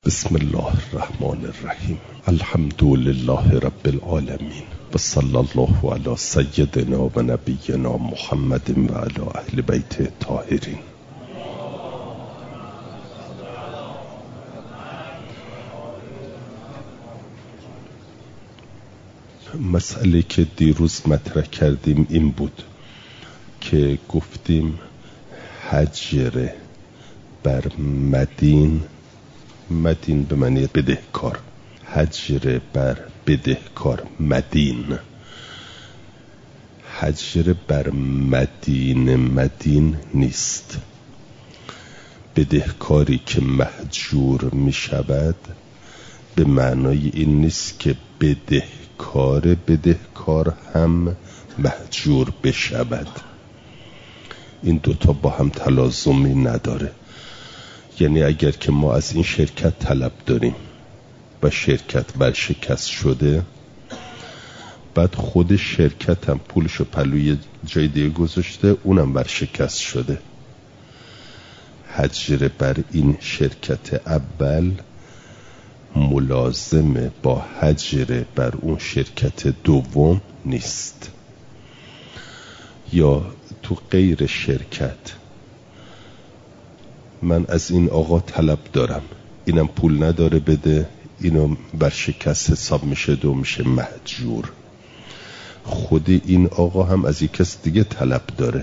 بسم الله الرحمن الرحیم. الحمد لله رب العالمین و صلی الله علی سیدنا و نبینا محمد و علی اهل بیت الطاهرین. مسئله که دیروز مطرح کردیم این بود که گفتیم هجر بر مدین به معنی بدهکار، هجر بر بدهکار مدین، هجر بر مدین نیست. بدهکاری که مهجور می شود به معنای این نیست که بدهکار هم مهجور بشود. این دوتا با هم تلازمی نداره. یعنی اگر که ما از این شرکت طلب داریم و شرکت ورشکست شده، بعد خود شرکت هم پولشو پلوی جای دیگه گذاشته، اونم ورشکست شده، هجر بر این شرکت اول ملازمه با هجر بر اون شرکت دوم نیست. یا تو غیر شرکت من از این آقا طلب دارم، اینم پول نداره بده، اینم ورشکست حساب میشه، دو میشه مهجور. خود این آقا هم از یک کس دیگه طلب داره،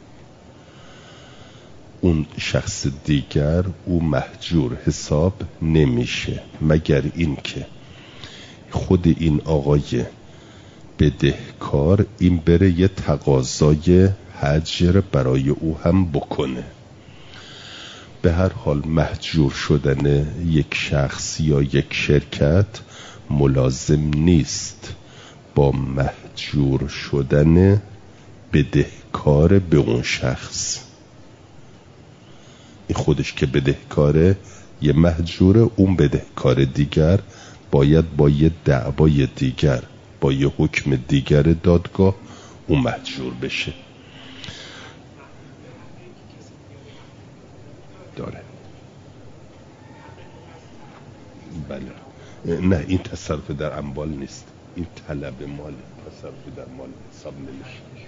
اون شخص دیگر او مهجور حساب نمیشه، مگر این که خود این آقای بدهکار این بره یه تقاضای هجر برای او هم بکنه. به هر حال مهجور شدن یک شخص یا یک شرکت ملازم نیست با مهجور شدن بدهکار به اون شخص. این خودش که بدهکاره یه مهجوره، اون بدهکار دیگر باید با یه دعوای دیگر، با یه حکم دیگر دادگاه اون مهجور بشه. داره. بله. نه، این تصرف در اموال نیست، این طلب مال، تصرف در مال حساب نمیشه.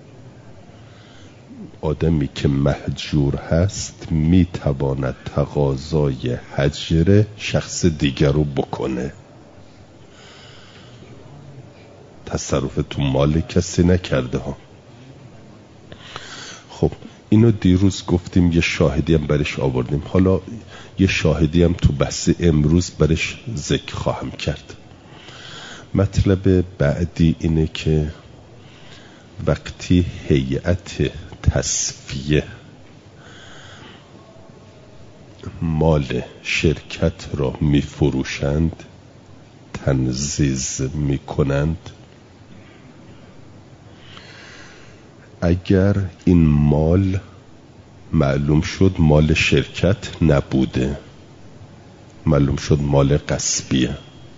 آدمی که مهجور هست میتواند تقاضای هجر شخص دیگر رو بکنه، تصرف تو مال کسی نکرده ها. خب اینو دیروز گفتیم، یه شاهدی هم برش آوردیم، حالا یه شاهدی هم تو بحث امروز برش ذکر خواهم کرد. مطلب بعدی اینه که وقتی هیئت تصفیه مال شرکت را می فروشند، تنزیز می کنند، اگر این مال معلوم شد مال شرکت نبوده، معلوم شد مال غصبیه،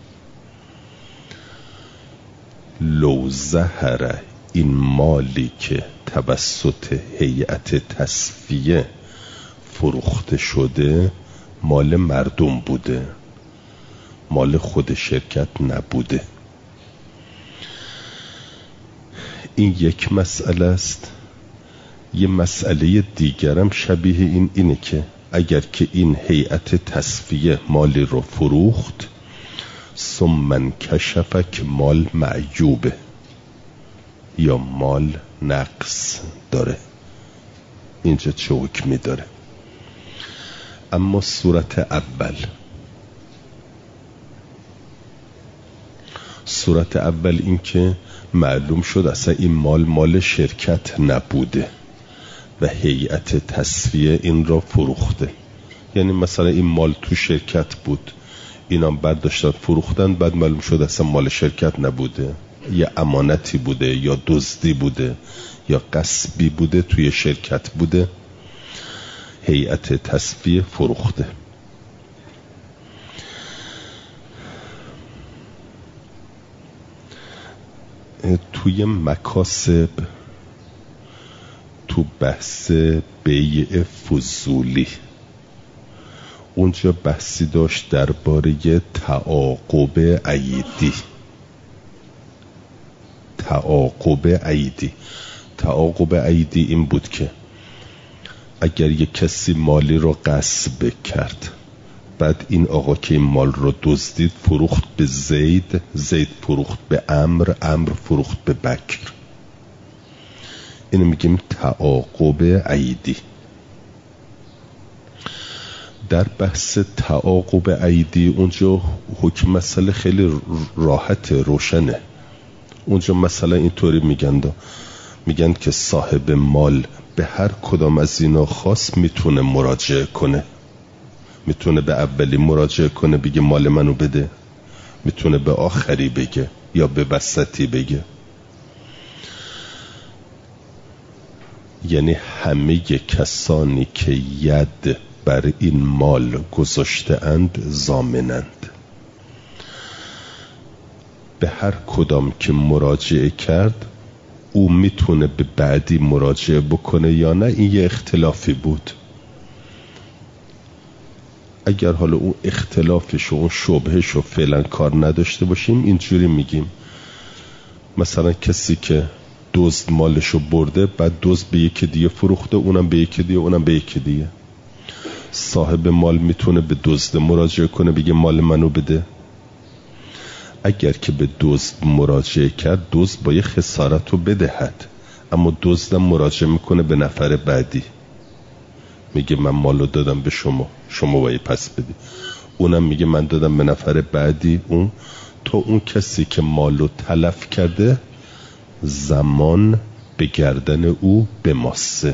لو ظهر این مالی که توسط هیئت تصفیه فروخته شده مال مردم بوده، مال خود شرکت نبوده. این یک مسئله است. یه مسئله دیگرم شبیه اینه که اگر که این هیئت تصفیه مالی رو فروخت، ثم انکشف که مال معیوبه یا مال نقص داره، اینجا چه حکمی داره؟ اما صورت اول این که معلوم شد اصلا این مال شرکت نبوده و هیئت تصفیه این را فروخته. یعنی مثلا این مال تو شرکت بود، اینا برداشتن فروختن، بعد معلوم شد اصلا مال شرکت نبوده، یا امانتی بوده، یا دزدی بوده، یا غصبی بوده، توی شرکت بوده، هیئت تصفیه فروخته. توی مکاسب، تو بحث بیع فضولی اونجا بحثی داشت درباره تعاقب عیدی. تعاقب عیدی این بود که اگر یک کسی مالی رو غصب کرد، بعد این آقا که این مال رو دزدید فروخت به زید، زید فروخت به عمرو، عمرو فروخت به بکر، اینو میگیم تعاقب عیدی. در بحث تعاقب عیدی اونجا حکم مسئله خیلی راحت روشنه. اونجا مثلا اینطوری میگن که صاحب مال به هر کدام از اینا خواست میتونه مراجعه کنه. میتونه به اولی مراجعه کنه بگه مال منو بده، میتونه به آخری بگه یا به وسطی بگه. یعنی همه کسانی که ید بر این مال گذاشته اند ضامنند. به هر کدام که مراجعه کرد او میتونه به بعدی مراجعه بکنه یا نه. این یه اختلافی بود. اگر حالا اون اختلافش و اون شبهش و فعلا کار نداشته باشیم، اینجوری میگیم مثلا کسی که دزد مالشو برده، بعد دزد به یکی دیگه فروخته، اونم به یکی دیگه، اونم به یکی دیگه. صاحب مال میتونه به دزد مراجعه کنه بگه مال منو بده. اگر که به دزد مراجعه کرد، دزد با یه خسارت رو بدهد، اما دزدم مراجعه میکنه به نفر بعدی، میگه من مالو دادم به شما باید پس بدی. اونم میگه من دادم به نفر بعدی. اون کسی که مالو تلف کرده زمان به گردن او به ماسه.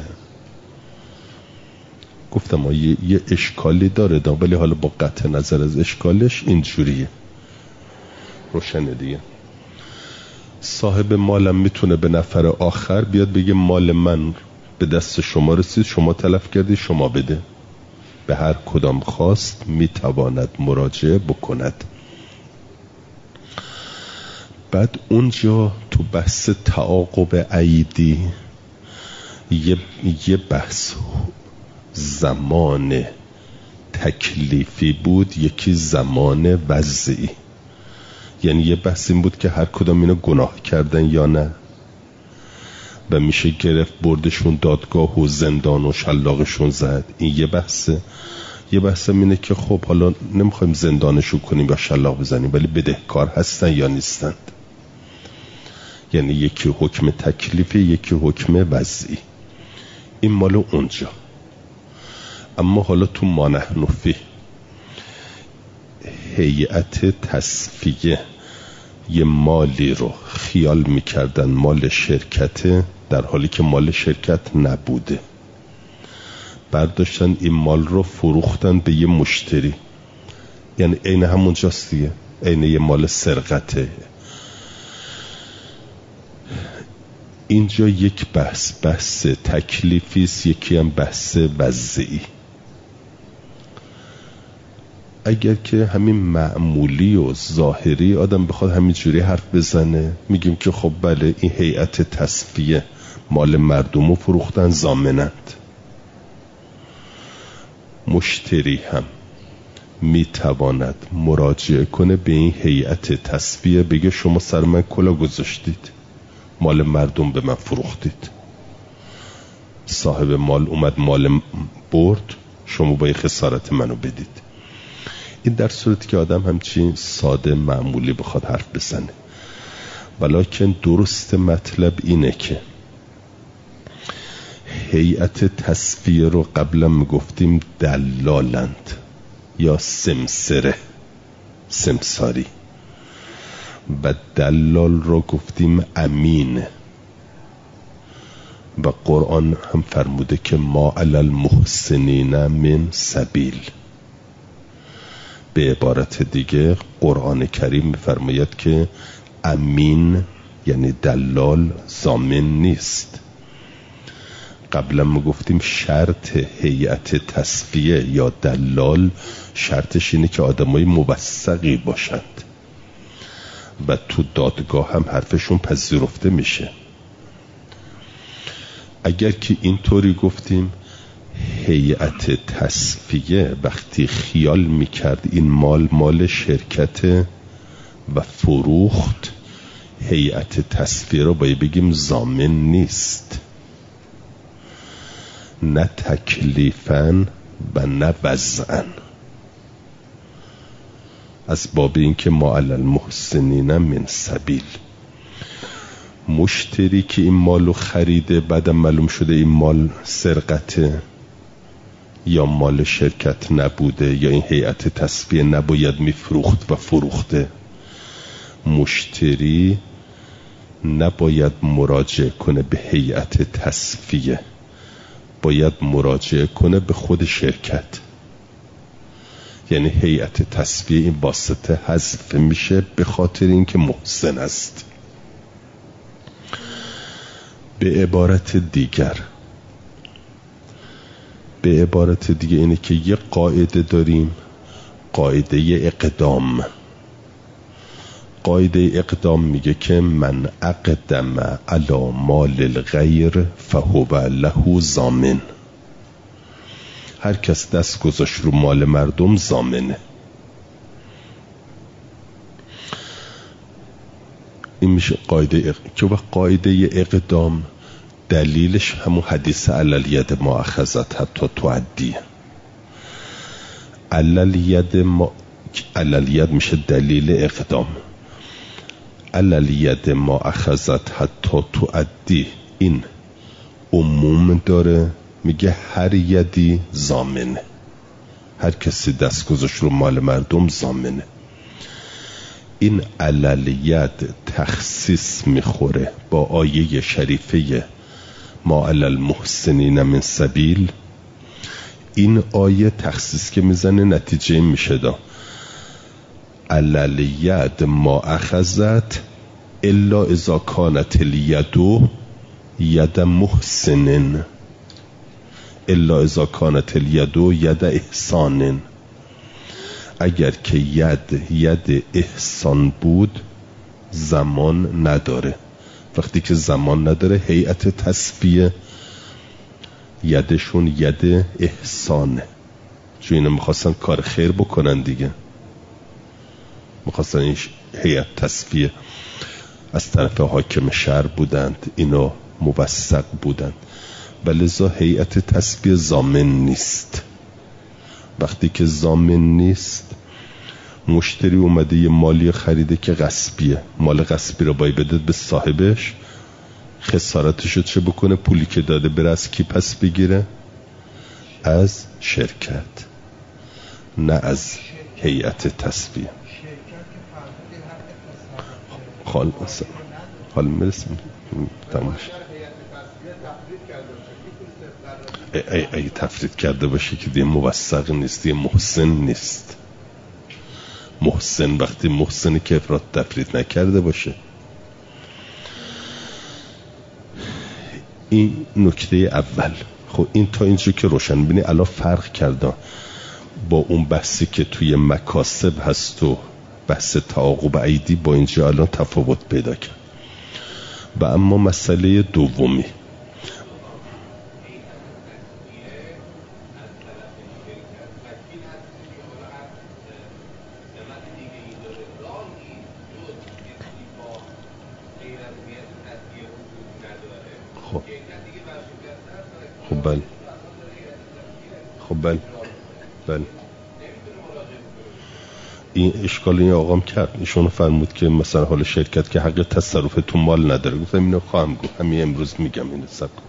گفتم یه اشکالی داره ولی حالا با قطع نظر از اشکالش اینجوریه، روشنه دیگه. صاحب مالم میتونه به نفر آخر بیاد بگه مال من به دست شما رسید، شما تلف کردی، شما بده. به هر کدام خواست میتواند مراجعه بکند. بعد اونجا تو بحث تعاقب عیدی یه بحث زمان تکلیفی بود، یکی زمان وضعی. یعنی یه بحث این بود که هر کدام اینو گناه کردن یا نه، و میشه گرفت بردشون دادگاه و زندان و شلاقشون زد. این یه بحثه. یه بحثم اینه که خب حالا نمیخوایم زندانشون کنیم یا شلاق بزنیم، ولی بدهکار هستن یا نیستند. یعنی یکی حکم تکلیفی، یکی حکم وضعی. این مال اونجا. اما حالا تو ما نحن فیه، هیئت تصفیه یه مالی رو خیال میکردن مال شرکته، در حالی که مال شرکت نبوده. برداشتن این مال رو فروختن به یه مشتری. یعنی عین همونجاست دیگه، عین یه مال سرقته. اینجا یک بحث تکلیفیست، یکی هم بحث وضعی. اگر که همین معمولی و ظاهری آدم بخواد همینجوری حرف بزنه، میگیم که خب بله این هیئت تصفیه مال مردم رو فروختن، ضامنند. مشتری هم میتواند مراجعه کنه به این هیئت تصفیه، بگه شما سر من کلا گذاشتید، مال مردم به من فروختید، صاحب مال اومد مال برد، شما باید خسارت منو بدید. این در صورتی که آدم همچین ساده معمولی بخواد حرف بزنه. ولیکن درست مطلب اینه که هیئت تصفیه رو قبلا میگفتیم دلالند یا سمساری، و دلال رو گفتیم امین. و قرآن هم فرموده که ما علی المحسنین من سبیل. به عبارت دیگه قرآن کریم میفرماید که امین یعنی دلال ضامن نیست. قبلا ما گفتیم شرط هیئت تصفیه یا دلال شرطش اینه که آدمای موثقی باشند و تو دادگاه هم حرفشون پذیرفته میشه. اگر که اینطوری گفتیم هیئت تصفیه وقتی خیال میکرد این مال شرکت و فروخت، هیئت تصفیه رو باید بگیم ضامن نیست، نه تکلیفاً و نه وضعاً، از باب این که ما علی المحسنین من سبیل. مشتری که این مالو خریده بعدم معلوم شده این مال سرقته یا مال شرکت نبوده یا این هیئت تصفیه نباید میفروخت و فروخته، مشتری نباید مراجعه کنه به هیئت تصفیه، باید مراجعه کنه به خود شرکت. یعنی هیئت تصفیه این واسطه حذف میشه به خاطر اینکه محسن است. به عبارت دیگه اینه که یه قاعده داریم، قاعده اقدام میگه که من اقدم علی مال الغیر فهو له ضامن. هر کس دست گذاشت رو مال مردم ضامنه. این میشه قاعده اقدام دلیلش همون حدیث علل ید ما اخذت حتی تؤدی. علل ید میشه دلیل اقدام. علل ید ما اخذت حتی تؤدی این عموم داره، میگه هر یدی ضامنه، هر کسی دست گذاشت رو مال مردم ضامنه. این علل ید تخصیص میخوره با آیه شریفه ما علی المحسنین من سبیل. این آیه تخصیص که میزنه نتیجه میشه دا علل ید ما اخذت الا اذا کانت الید ید محسن، الا اذا کانت الید ید احسان. اگر که ید احسان بود زمان نداره. وقتی که زمان نداره هیئت تصفیه یدشون ید احسانه، چون اینا میخواستن کار خیر بکنن دیگه، میخواستن این هیئت تصفیه از طرف حاکم شهر بودند، اینا موثق بودند، ولذا هیئت تصفیه ضامن نیست. وقتی که ضامن نیست، مشتری اومده یه مالی خریده که غصبیه، مال غصبی رو باید بده به صاحبش، خسارتشو چه بکنه؟ پولی که داده بره از کی پس بگیره؟ از شرکت، نه از هیئت تصفیه. حال مرسیم تماش ای تفرید کرده باشه که دیگه موثق نیست، دیگه محسن نیست. محسن وقتی محسنی که افراد تفرید نکرده باشه. این نکته اول. خب این تا اینجا که روشن بینی الان فرق کرده با اون بحثی که توی مکاسب هست و بحث تعاقب عیدی، با اینجا الان تفاوت پیدا کرد. و اما مسئله دومی، بله این اشکال این آقام کرد. ایشونو فرمود که مثلا حال شرکت که حق تصرف تو مال نداره. گفتم اینو خواهم گفت، همین امروز میگم اینو سب کن.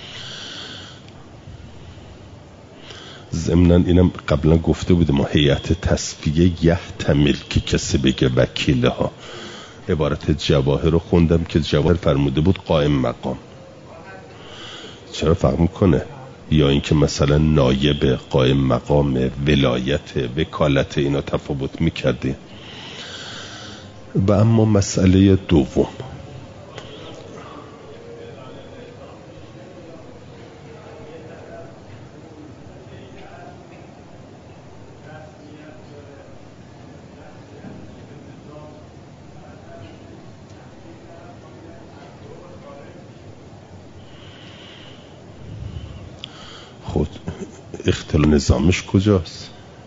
ضمناً اینم قبلا گفته بودم ما هیئت تصفیه یحتمل که کسی بگه وکیله ها. عبارت جواهر رو خوندم که جواهر فرموده بود قائم مقام. چرا فرق میکنه؟ یا اینکه مثلا نایب، قائم مقام، ولایت، وکالت، اینا تفاوت میکرده. و اما مسئله دوم، خود اختلال نظامش کجاست؟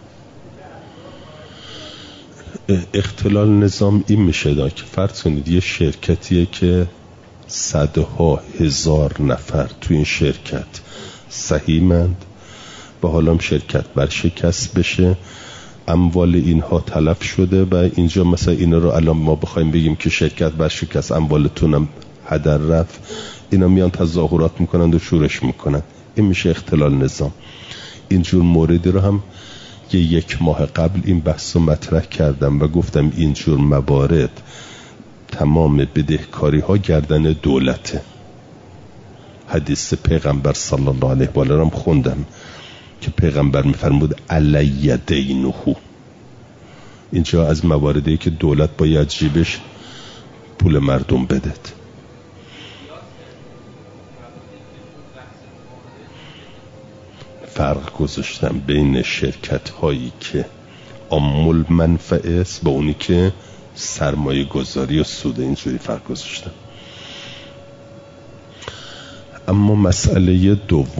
اختلال نظام این میشه که فرض کنید یه شرکتیه که صدها هزار نفر تو این شرکت سهیمند و حالا هم شرکت برشکست بشه، اموال اینها تلف شده و اینجا مثلا اینا رو الان ما بخوایم بگیم که شرکت برشکست، اموالتونم هدر رفت، اینا میان تظاهرات میکنند و شورش میکنند. این میشه اختلال نظام. اینجور موردی رو هم یک ماه قبل این بحث رو مطرح کردم و گفتم اینجور موارد تمام بدهکاری ها گردن دولته. حدیث پیغمبر صلی الله علیه و آله هم خوندم که پیغمبر میفرمود علی دینه. اینجا از مواردی که دولت باید جیبش پول مردم بدهد. فرق گذاشتم بین شرکت هایی که عامل منفعه است با اونی که سرمایه گذاری و سود، اینجوری فرق گذاشتم. اما مسئله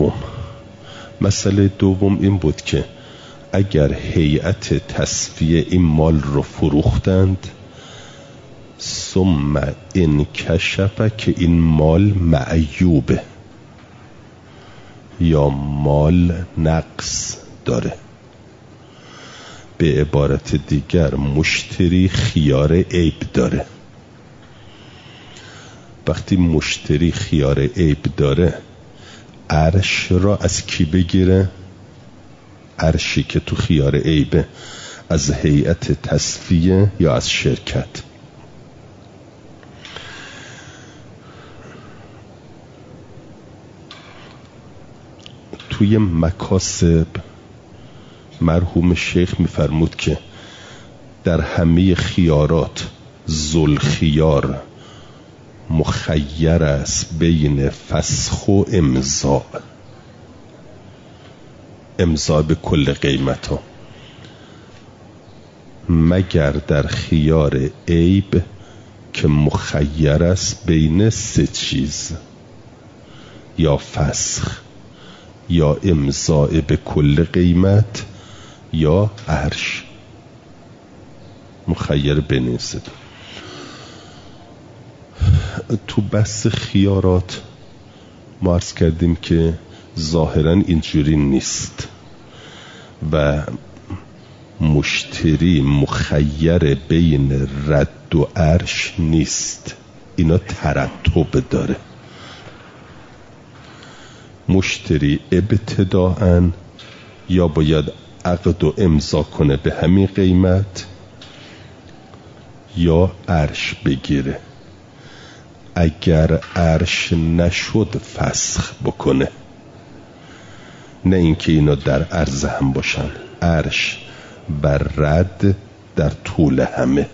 دوم این بود که اگر هیئت تصفیه این مال رو فروختند ثم انکشف که این مال معیوبه یا مال نقص داره، به عبارت دیگر مشتری خیار عیب داره. وقتی مشتری خیار عیب داره، عرش را از کی بگیره؟ عرشی که تو خیار عیبه، از هیئت تصفیه یا از شرکت؟ توی مکاسب مرحوم شیخ میفرمود که در همه خیارات ذوالخیار مخیر است بین فسخ و امضا به کل قیمت ها، مگر در خیار عیب که مخیر است بین 3 چیز، یا فسخ یا امضا به کل قیمت یا عرش. مخیر بین این 3. تو بحث خیارات ما عرض کردیم که ظاهرا اینجوری نیست و مشتری مخیر بین رد و عرش نیست، اینا ترتب داره. مشتری ابتداءً یا باید عقد و امضا کنه به همین قیمت یا عرش بگیره. اگر عرش نشد فسخ بکنه، نه اینکه اینا در عرض هم باشن، عرش بر رد در طول همه.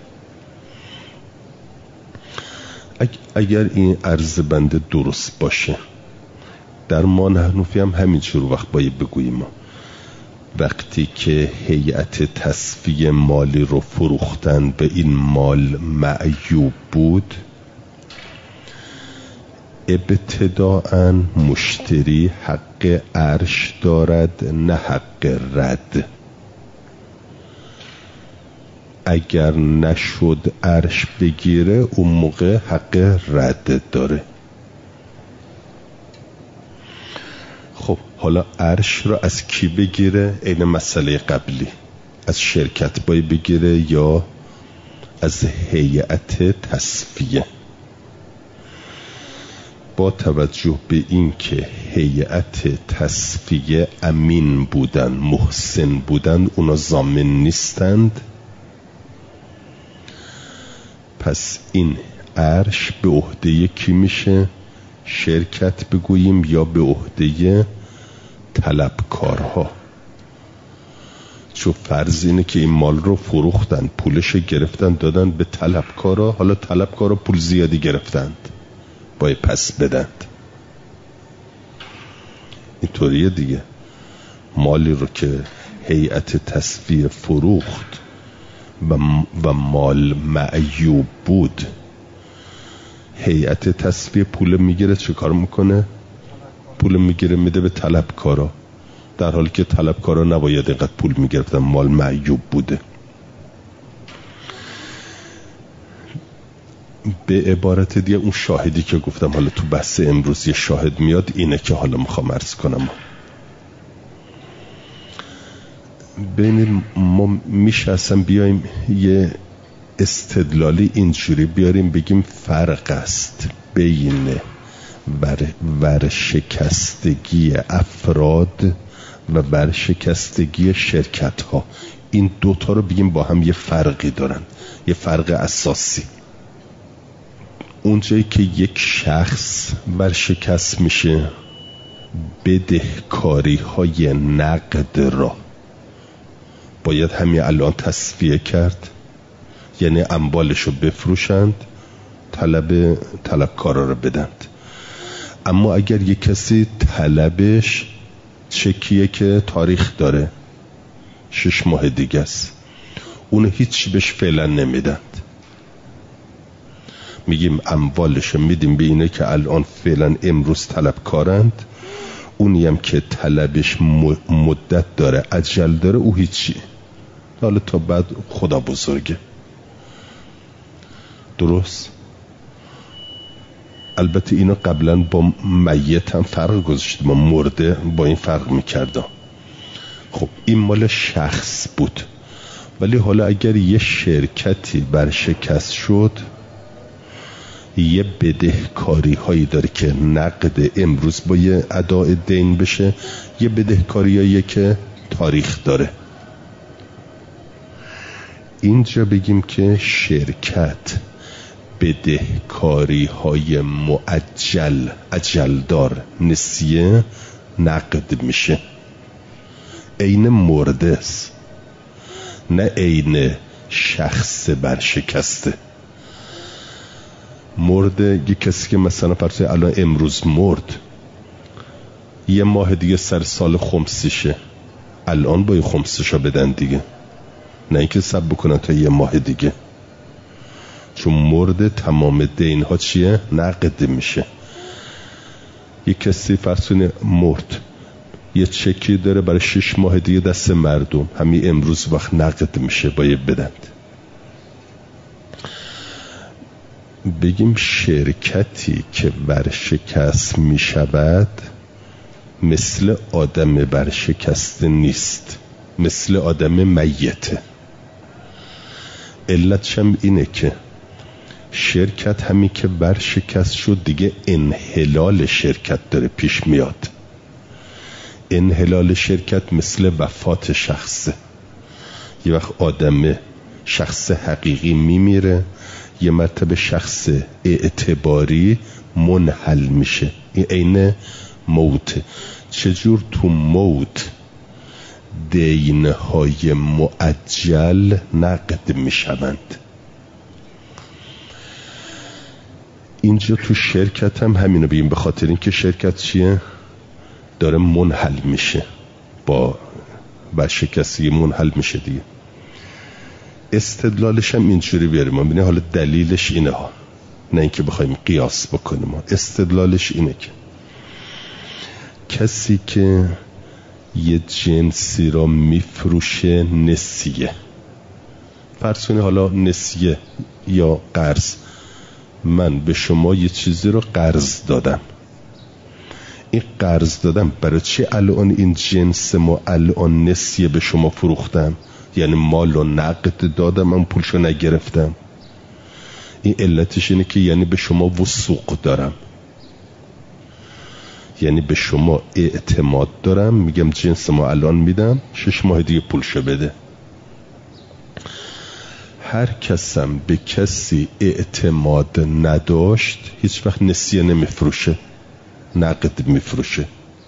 اگر این عرض بنده درست باشه، در ما نحنفی هم همینجور وقت باید بگوییم ما وقتی که هیئت تصفیه مالی رو فروختن به این مال معیوب بود، ابتداءً مشتری حق عرش دارد نه حق رد. اگر نشد عرش بگیره اون موقع حق رد داره. خب حالا عرش را از کی بگیره؟ این مسئله قبلی، از شرکت باید بگیره یا از هیئت تصفیه؟ با توجه به این که هیئت تصفیه امین بودن، محسن بودن، اونا ضامن نیستند، پس این عرش به عهده کی میشه؟ شرکت بگوییم یا به عهده طلبکارها؟ چون فرض اینه که این مال رو فروختن، پولش گرفتن دادن به طلبکارها، حالا طلبکارها پول زیادی گرفتند باید پس بدند. اینطوریه دیگه. مالی رو که هیئت تصفیه فروخت و مال معیوب بود، هیئت تصفیه پول میگیره چه کار میکنه؟ پول میگیره میده به طلبکارا. در حالی که طلبکارا نباید اینقدر پول میگرفتن، مال معیوب بوده. به عبارت دیگه اون شاهدی که گفتم حالا تو بحث امروز یه شاهد میاد، اینه که حالا میخوام عرض کنم. ببینید ما میشه اصلا بیایم یه استدلالی اینجوری بیاریم بگیم فرق است بین ورشکستگی افراد و ورشکستگی شرکت ها. این دوتا رو بگیم با هم یه فرقی دارن، یه فرق اساسی. اونجایی که یک شخص ورشکست میشه، بدهکاری های نقد را باید همین الان تصفیه کرد، یعنی اموالش رو بفروشند، طلبکارا رو بدند. اما اگر یک کسی طلبش چکیه که تاریخ داره 6 ماه دیگه است، اونو هیچ بهش فعلا نمیدند، میگیم اموالش میدیم به اینه که الان فعلا امروز طلبکارند، اونی هم که طلبش مدت داره، اجل داره، او هیچی، حالا تا بعد خدا بزرگه. درست؟ البته اینو قبلا با میت هم فرق گذاشتیم، ما مرده با این فرق میکردم. خب این مال شخص بود، ولی حالا اگر یه شرکتی برشکست شد، یه بدهکاری هایی داره که نقد امروز با یه اداء دین بشه، یه بدهکاری هایی که تاریخ داره. اینجا بگیم که شرکت بدهکاری های اجلدار نسیه نقد میشه، عین مرده است، نه عین شخص برشکسته. مرده یه کسی که مثلا فرض الان امروز مرد، یه ماه دیگه سر سال خمسیشه، الان باید خمسیشو بدن دیگه، نه اینکه صبر بکنن تا یه ماه دیگه، چون مرده تمام دین ها چیه؟ نقد میشه. یه کسی فرسونه مرد، یه چکی داره برای 6 ماه دیگه دست مردم، همین امروز وقت نقد میشه، باید بدند. بگیم شرکتی که ورشکست میشود مثل آدم ورشکسته نیست، مثل آدم میته. علتش هم اینه که شرکت همین که ورشکست شد دیگه انحلال شرکت داره پیش میاد. انحلال شرکت مثل وفات شخصه. یه وقت آدم شخص حقیقی میمیره، یه مرتبه شخص اعتباری منحل میشه. این عین موت. چجور تو موت دینهای مؤجل نقد میشوند، اینجا تو شرکت هم همینو بگیم، به خاطر اینکه شرکت چیه؟ داره منحل میشه، با ورشکستگی منحل میشه دیگه. استدلالش هم اینجوری بیاریم، ما ببینیم حالا دلیلش اینه ها، نه اینکه بخوایم قیاس بکنیم. استدلالش اینه که کسی که یه جنسی را میفروشه نسیه، فرض کنید حالا نسیه یا قرض، من به شما یه چیزی رو قرض دادم، این قرض دادم برای چی الان این جنس ما الان نسیه به شما فروختم؟ یعنی مال رو نقد دادم، من پولشو نگرفتم. این علتش اینه که یعنی به شما وثوق دارم، یعنی به شما اعتماد دارم، میگم جنس ما الان میدم، 6 ماه دیگه پولشو بده. هر کسم به کسی اعتماد نداشت هیچ وقت نسیه نمیفروشه، نقد میفروشه.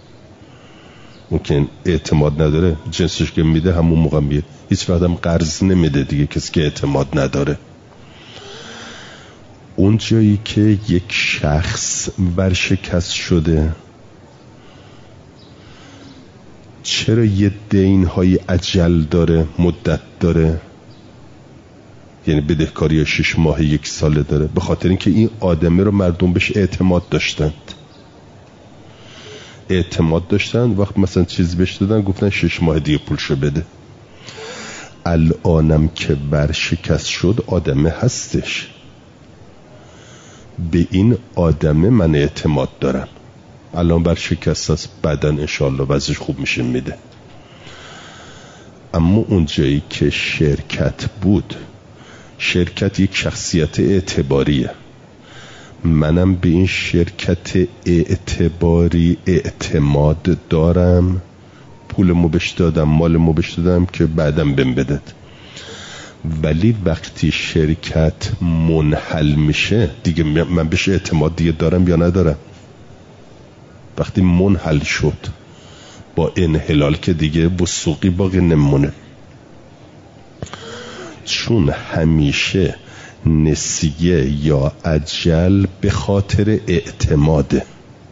ممکن اعتماد نداره، جنسش که میده همون موقع میده، هیچ وقت هم قرض نمیده دیگه کسی که اعتماد نداره. اون جایی که یک شخص ورشکست شده، چرا یه دین های اجل داره، مدت داره، یعنی بدهکاری 6 ماه 1 ساله داره؟ به خاطر اینکه این آدمه رو مردم بهش اعتماد داشتند. اعتماد داشتن، وقت مثلا چیز بهش دادن گفتن 6 ماه دیگه پولشو بده. الانم که برشکست شد آدمه هستش، به این آدمه من اعتماد دارم، الان برشکست است، بعداً انشالله وضعش خوب میشه میده. اما اون جایی که شرکت بود، شرکت یک شخصیت اعتباریه، منم به این شرکت اعتباری اعتماد دارم، پولمو بهش دادم، مالمو بهش دادم که بعدم بهم بدد. ولی وقتی شرکت منحل میشه دیگه من بهش اعتماد دیگه دارم یا ندارم؟ وقتی منحل شد با انحلال که دیگه وثوقی باقی نمونه، چون همیشه نسیه یا اجل به خاطر اعتماده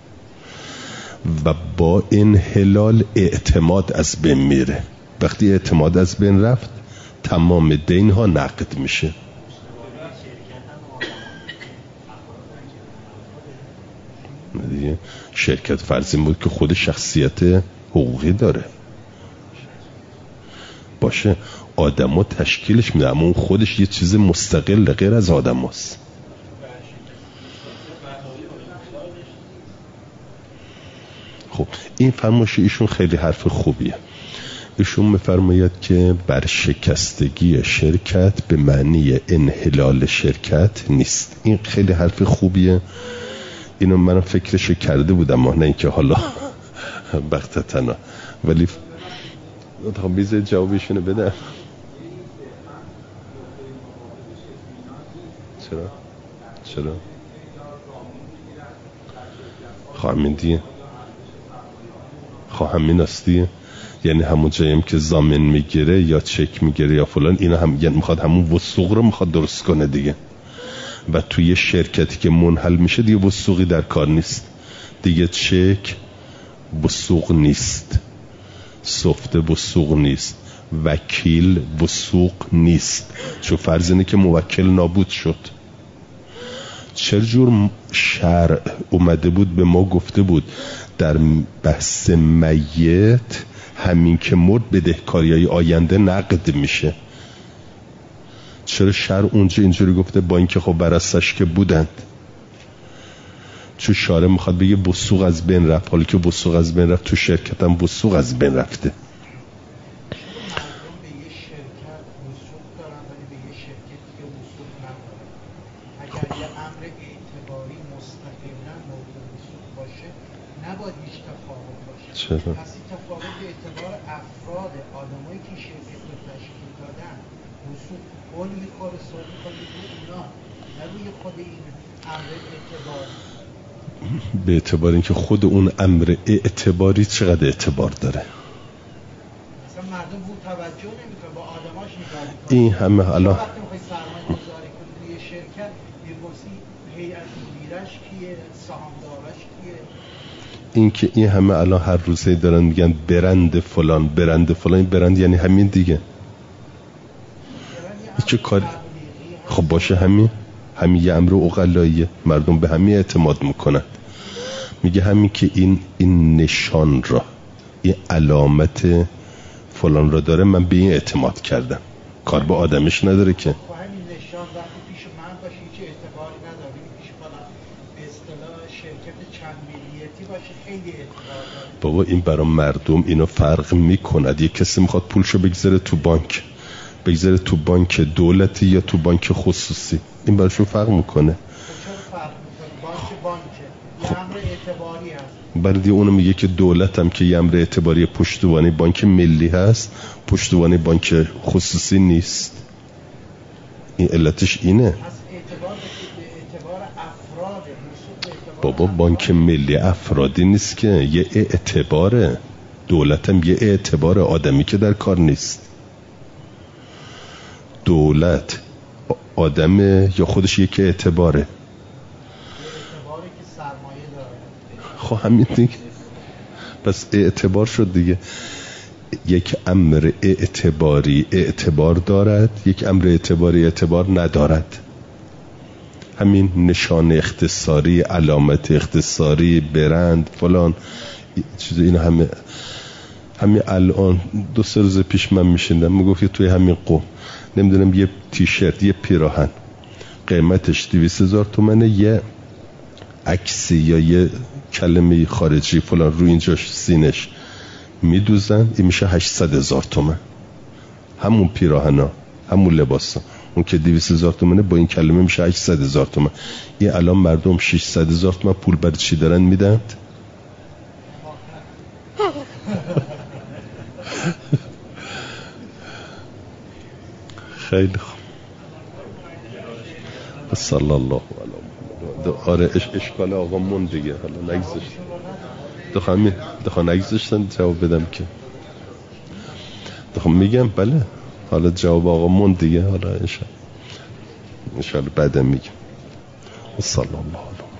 و با انحلال اعتماد از بین میره. وقتی اعتماد از بین رفت تمام دین ها نقد میشه. شرکت فرض این بود که خود شخصیت حقوقی داره باشه، آدم ها تشکیلش میده، اما اون خودش یه چیز مستقل غیر از آدم هاست. خب این فرمایش ایشون خیلی حرف خوبیه. ایشون میفرماید که برشکستگی شرکت به معنی انحلال شرکت نیست. این خیلی حرف خوبیه، اینو من فکرش کرده بودم، نه اینکه حالا بختتنا، ولی خب بیزه جوابشونو بده. چرا خواهمین دیگه، خواهمین است دیگه، یعنی همون جاییم که ضامن میگیره یا چک میگیره یا فلان، اینا هم یعنی میخواد همون وثوق رو میخواد درست کنه دیگه. و توی شرکتی که منحل میشه دیگه وثوقی در کار نیست دیگه، چک وثوق نیست، سفته وثوق نیست، وکیل وثوق نیست، چون فرض اینه که موکل نابود شد. چه جور شرع اومده بود به ما گفته بود در بحث میت همین که مرد بدهکاریای آینده نقد میشه؟ چرا شرع اونجا اینجوری گفته؟ با اینکه خب براسش که بودند، چون شارع میخواد بگه وثوق از بین رفت، حالی که وثوق از بین رفت تو شرکت هم وثوق از بین رفته. پس این تفاوت به اعتبار افراد آدمایی که شرکت رو تشکیل دادن وثوق قول میخوره صحبت میکنه روی اونا، نه روی خود این امر اعتباری. به اعتبار اینکه خود اون امر اعتباری چقدر اعتبار داره، مثلا مردم بود توجه نمیکنه، با آدماش نگاه میکنه. این همه الان وقتی میخوای سرمایه گذاری کنی روی شرکت میپرسی هیئت مدیرش کیه، سهامدارش کیه. این که این همه الان هر روزه دارن میگن برند فلان برند فلان، این برند یعنی همین دیگه، این چه کاری؟ خب باشه، همین یه امر عقلاییه، مردم به همین اعتماد میکنن. میگه همین که این نشان را، این علامت فلان را داره، من به این اعتماد کردم، کار به آدمش نداره که. همین نشان وقتی پیش من باشه هیچ اعتباری نداره، پیش فلان به اصطلاح شرکت چند ملیتی باشه خیلی اعتبار داره. بابا این برای مردم اینو فرق میکند. یه کسی میخواد پولشو بگذاره تو بانک دولتی یا تو بانک خصوصی، این براشون فرق میکنه. چرا فرق میکنه؟ بانک یه امر اعتباری هست. بعد اونو میگه که دولت هم که یه امر اعتباری پشتوانه بانک ملی هست، پشتوانه بانک خصوصی نیست. این علتش اینه. از اعتبار به اعتبار افراد. بابا بانک ملی افرادی نیست که، یه اعتباره. دولت هم یه اعتبار آدمی که در کار نیست. دولت آدم یا خودش یک اعتباره؟ اعتباری که سرمایه داره. خب همین دیگه، پس اعتبار شد دیگه. یک امر اعتباری اعتبار دارد، یک امر اعتباری اعتبار ندارد. همین نشان اختصاری، علامت اختصاری، برند فلان، چیزا اینا همین الان 2-3 روز پیش من میشیندم میگفت که توی همین قم نمیدونم یه تیشرت یه پیراهن قیمتش 200,000 تومنه، یه عکسی یا یه کلمه خارجی فلان رو اینجاش سینش میدوزن، این میشه 800,000 تومن. همون پیراهنا همون لباسا اون که 200,000 تومنه با این کلمه میشه 800,000 تومن. این الان مردم 600,000 تومن پول برای چی دارن میدن؟ خیلی خوب. صلی الله علیه محمد. آره اشکال آقا مون دیگه، حالا نگذاشت دخواه نگذاشتن جواب بدم که دخواه میگم بله، حالا جواب آقا مون دیگه، حالا انشاءالله بعدم میگم. صلی الله علیه